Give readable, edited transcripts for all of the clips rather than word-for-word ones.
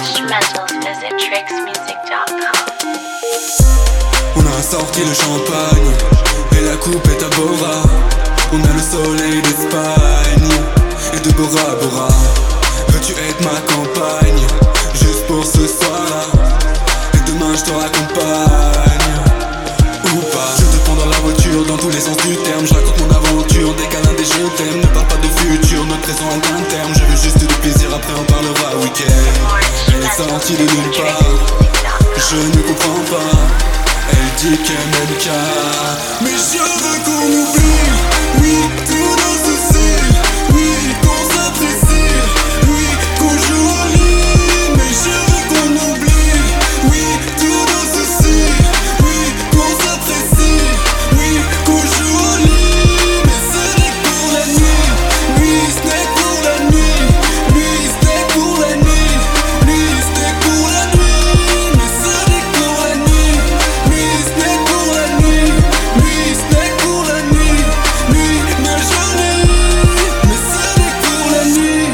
instrumentals, visit tricksmusic.com. On a sorti le champagne et la coupe est à Bora. On a le soleil d'Espagne et de Bora Bora. Veux-tu être ma campagne juste pour ce soir-là? Et demain je te raccompagne ou pas. Je te prends dans la voiture dans tous les sens du terme. Je raconte mon aventure, des câlins, des je t'aime. Ne parle pas de futur, notre présent est un terme. Je veux juste du plaisir, après on parlera week-end. Elle est sortie de nulle part, je ne comprends pas. Elle dit qu'elle m'aime car mais je veux qu'on oublie. Oui, tous nos soucis. Oui, qu'on s'apprécie. Oui, qu'on joue au lit. Mais je veux qu'on oublie. Oui, tous nos soucis. Oui, qu'on s'apprécie. Oui, qu'on joue au lit. Mais ce n'est que pour la nuit. Oui, ce n'est que pour la nuit. Oui, ce n'est que pour la nuit. Oui, ce n'est que pour la nuit. Mais ce n'est que pour la nuit. Oui, ce n'est que pour la nuit. Oui, ce n'est que pour la nuit. Oui, ma journée. Mais ce n'est que pour la nuit.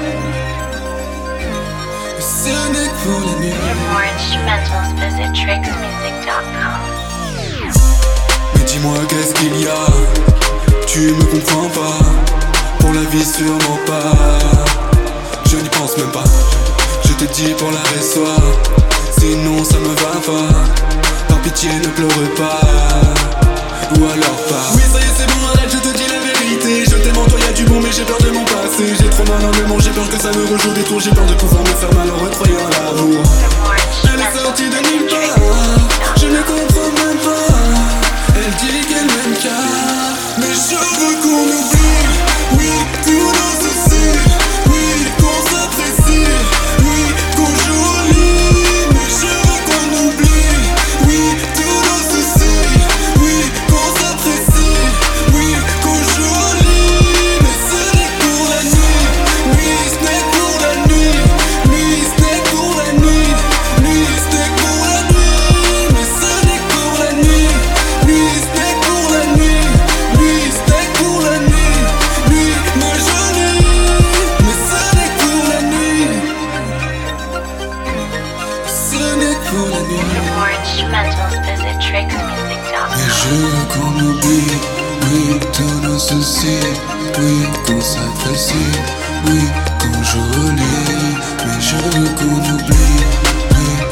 Ce n'est que pour la nuit. For more instrumentals, visit tricksmusic.com. Mais dis-moi qu'est-ce qu'il y a? Tu me comprends pas? Pour la vie sûrement pas. Je n'y pense même pas. Je te dis pour l'arrêt soir. Sinon ça me va pas. Par pitié ne pleure pas. Ou alors pas. Oui ça y est c'est bon arrête je te dis la vérité. Je t'aime en toi y'a du bon mais j'ai peur de mon passé. J'ai trop mal en mémoire, j'ai peur que ça me rejoue des tours. J'ai peur de pouvoir me faire mal en recroyant l'amour. Elle est sortie de nulle part, je ne comprends même pas. Elle dit qu'elle m'aime car mais je veux qu'on oublie. Oui, tous nos soucis. Oui, qu'on s'apprécie. Oui, qu'on joue au lit. Mais je veux qu'on oublie. Oui, tous nos soucis. Oui, qu'on s'apprécie. Oui, qu'on joue au lit. Mais ce n'est que pour la nuit. Oui, ce n'est que pour la nuit. Oui, ce n'est que pour la nuit. Oui, ce n'est que pour la nuit. Mais ce n'est que pour la nuit. Oui, ce n'est que pour la nuit. Oui, ce n'est que pour la nuit. Oui, ma journée. Mais ce n'est que pour la nuit. Ce n'est que pour la nuit. For more instrumentals, visit Mais tricksmusic.com. je veux qu'on oublie, oui, tous nos soucis, oui, qu'on s'apprécie, oui, qu'on joue au lit. Mais je veux qu'on oublie, oui,